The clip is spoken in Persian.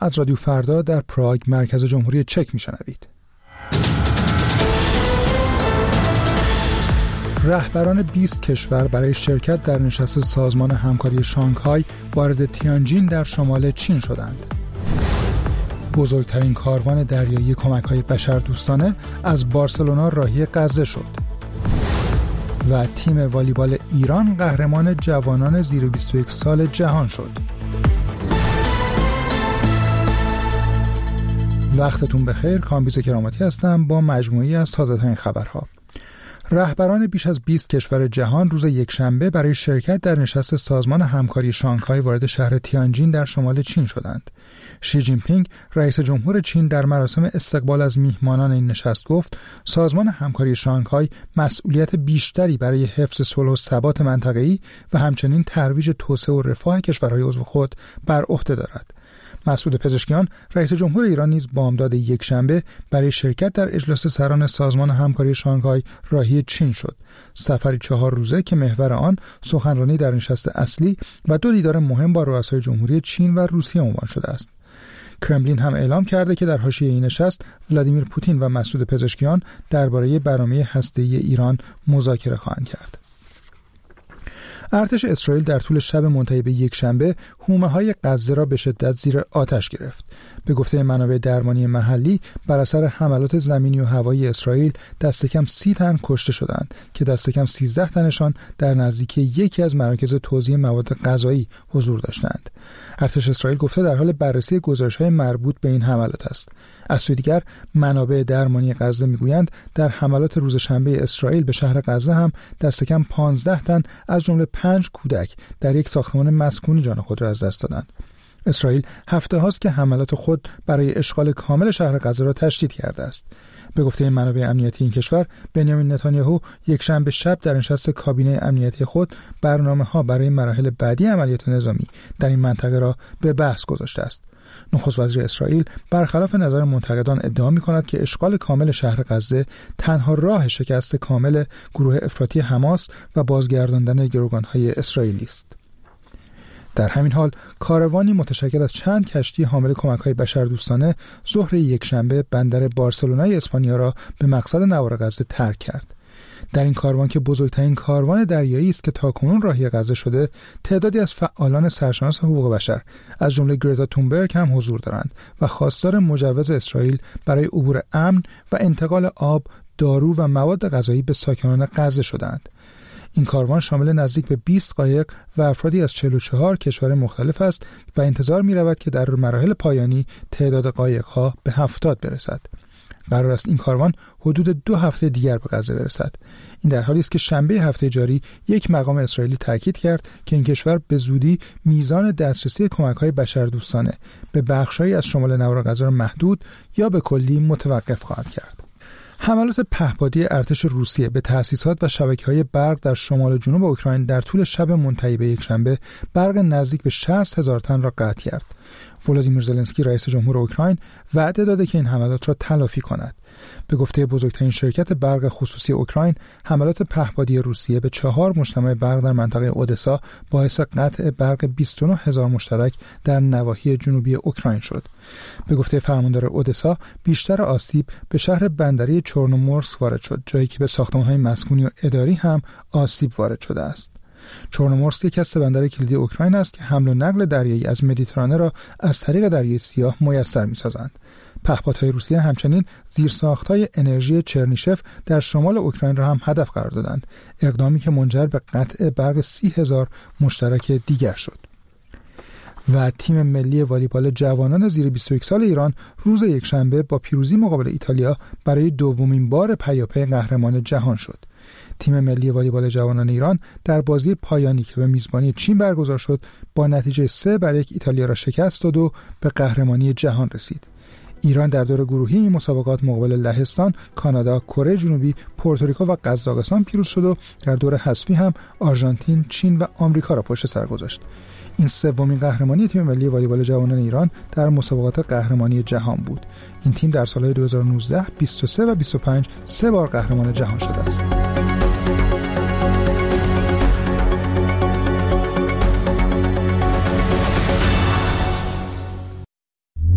از رادیو فردا در پراگ مرکز جمهوری چک میشنوید. رهبران 20 کشور برای شرکت در نشست سازمان همکاری شانگهای وارد تیانجین در شمال چین شدند. بزرگترین کاروان دریایی کمک‌های بشردوستانه از بارسلونا راهی غزه شد. و تیم والیبال ایران قهرمان جوانان زیر 21 سال جهان شد. وقتتون بخیر، کامبیز کراماتی هستم با مجموعی از تازه‌ترین خبرها. رهبران بیش از 20 کشور جهان روز یکشنبه برای شرکت در نشست سازمان همکاری شانگهای وارد شهر تیانجین در شمال چین شدند. شی جین پینگ رئیس جمهور چین در مراسم استقبال از میهمانان این نشست گفت سازمان همکاری شانگهای مسئولیت بیشتری برای حفظ صلح و ثبات منطقه‌ای و همچنین ترویج توسعه و رفاه کشورهای عضو خود بر عهده دارد. مسعود پزشکیان رئیس جمهور ایران نیز بامداد یکشنبه برای شرکت در اجلاس سران سازمان همکاری شانگهای راهی چین شد. سفری 4 روزه که محور آن سخنرانی در نشست اصلی و 2 دیدار مهم با رؤسای جمهوری چین و روسیه عنوان شده است. کرملین هم اعلام کرده که در حاشیه این نشست ولادیمیر پوتین و مسعود پزشکیان درباره برنامه هسته‌ای ایران مذاکره خواهند کرد. ارتش اسرائیل در طول شب منتهی به یکشنبه حومه‌های غزه را به شدت زیر آتش گرفت. به گفته منابع درمانی محلی بر اثر حملات زمینی و هوایی اسرائیل دست کم 30 تن کشته شدند که دست کم 13 تنشان در نزدیکی یکی از مراکز توزیع مواد غذایی حضور داشتند. ارتش اسرائیل گفته در حال بررسی گزارش‌های مربوط به این حملات است. از سوی دیگر منابع درمانی غزه میگویند در حملات روز شنبه اسرائیل به شهر غزه هم دست کم 15 تن از جمله 5 کودک در یک ساختمان مسکونی جان خود را از دست دادند. اسرائیل هفته هاست که حملات خود برای اشغال کامل شهر غزه را تشدید کرده است. به گفته منابع امنیتی این کشور، بنیامین نتانیاهو یکشنبه شب در نشست کابینه امنیتی خود برنامه‌ها برای مراحل بعدی عملیات نظامی در این منطقه را به بحث گذاشته است. نخست وزیر اسرائیل برخلاف نظر منتقدان ادعا می‌کند که اشغال کامل شهر غزه تنها راه شکست کامل گروه افراطی حماس و بازگرداندن گروگان‌های اسرائیلی است. در همین حال کاروانی متشکل از چند کشتی حامل کمک‌های بشردوستانه ظهر یکشنبه بندر بارسلونای اسپانیا را به مقصد نوار غزه ترک کرد. در این کاروان که بزرگترین کاروان دریایی است که تاکنون راهی غزه شده، تعدادی از فعالان سرشناس حقوق بشر از جمله گرتا تونبرگ هم حضور دارند و خواستار مجوز اسرائیل برای عبور امن و انتقال آب، دارو و مواد غذایی به ساکنان غزه شدند. این کاروان شامل نزدیک به 20 قایق و افرادی از 44 کشور مختلف است و انتظار می رود که در مراحل پایانی تعداد قایق‌ها به 70 برسد. قرار است این کاروان حدود 2 هفته دیگر به غزه برسد. این در حالی است که شنبه هفته جاری یک مقام اسرائیلی تاکید کرد که این کشور به زودی میزان دسترسی کمک‌های بشردوستانه به بخش‌هایی از شمال نوار غزه را محدود یا به کلی متوقف خواهد کرد. حملات پهپادی ارتش روسیه به تأسیسات و شبکه‌های برق در شمال و جنوب اوکراین در طول شب منتهی به یکشنبه برق نزدیک به 60,000 تن را قطع کرد. ولادیمیر زلنسکی رئیس جمهور اوکراین وعده داده که این حملات را تلافی کند. به گفته بزرگترین شرکت برق خصوصی اوکراین، حملات پهپادی روسیه به 4 مجتمع برق در منطقه اودسا باعث قطع برق 29,000 مشترک در نواحی جنوبی اوکراین شد. به گفته فرماندار اودسا، بیشتر آسیب به شهر بندری چورنومورسک وارد شد، جایی که به ساختمان‌های مسکونی و اداری هم آسیب وارد شده است. چورنومورسک یک از بندر کلیدی اوکراین است که حمل و نقل دریایی از مدیترانه را از طریق دریای سیاه میسر می‌سازند. پهپادهای روسیه همچنین زیرساخت‌های انرژی چرنیشف در شمال اوکراین را هم هدف قرار دادند، اقدامی که منجر به قطع برق 30,000 مشترک دیگر شد. و تیم ملی والیبال جوانان زیر 21 سال ایران روز یکشنبه با پیروزی مقابل ایتالیا برای دومین بار پیاپی قهرمان جهان شد. تیم ملی والیبال جوانان ایران در بازی پایانی که به میزبانی چین برگزار شد با نتیجه 3-1 ایتالیا را شکست داد و به قهرمانی جهان رسید. ایران در دور گروهی این مسابقات مقابل لهستان، کانادا، کره جنوبی، پورتوریکو و قزاقستان پیروز شد و در دور حذفی هم آرژانتین، چین و آمریکا را پشت سر گذاشت. این سومین قهرمانی تیم ملی والیبال جوانان ایران در مسابقات قهرمانی جهان بود. این تیم در سالهای 2019، 23 و 25 3 بار قهرمان جهان شده است.